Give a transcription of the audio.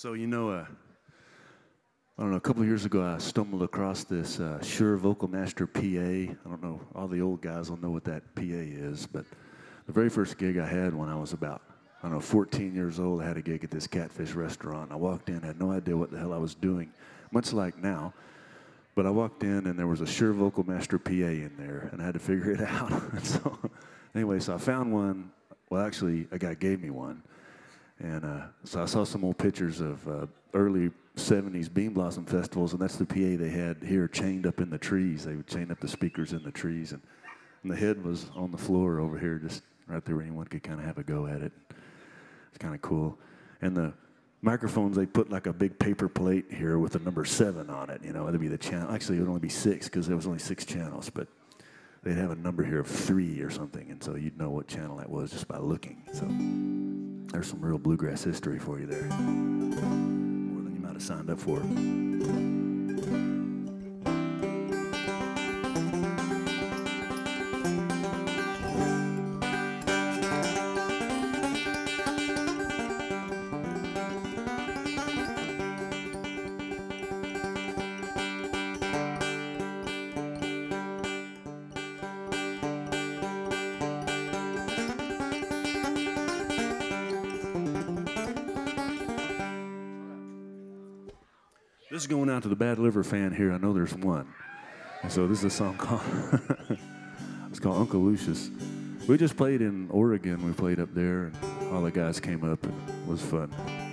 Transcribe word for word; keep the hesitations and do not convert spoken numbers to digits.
So, you know, uh, I don't know, a couple of years ago, I stumbled across this uh, Shure Vocal Master P A. I don't know, all the old guys will know what that P A is, but the very first gig I had when I was about, I don't know, fourteen years old, I had a gig at this Catfish restaurant. I walked in, had no idea what the hell I was doing, much like now. But I walked in, and there was a Shure Vocal Master P A in there, and I had to figure it out. And so, anyway, so I found one. Well, actually, a guy gave me one. And uh, so I saw some old pictures of uh, early seventies Bean Blossom festivals, and that's the P A they had here chained up in the trees. They would chain up the speakers in the trees, and, and the head was on the floor over here, just right there where anyone could kind of have a go at it. It's kind of cool. And the microphones, they put like a big paper plate here with the number seven on it. You know, it'd be the channel. Actually, it would only be six because there was only six channels, but they'd have a number here of three or something, and so you'd know what channel that was just by looking. So there's some real bluegrass history for you there. More than you might have signed up for. This is going out to the Bad Liver fan here. I know there's one. And so this is a song called, it's called Uncle Lucius. We just played in Oregon. We played up there, and all the guys came up, and it was fun.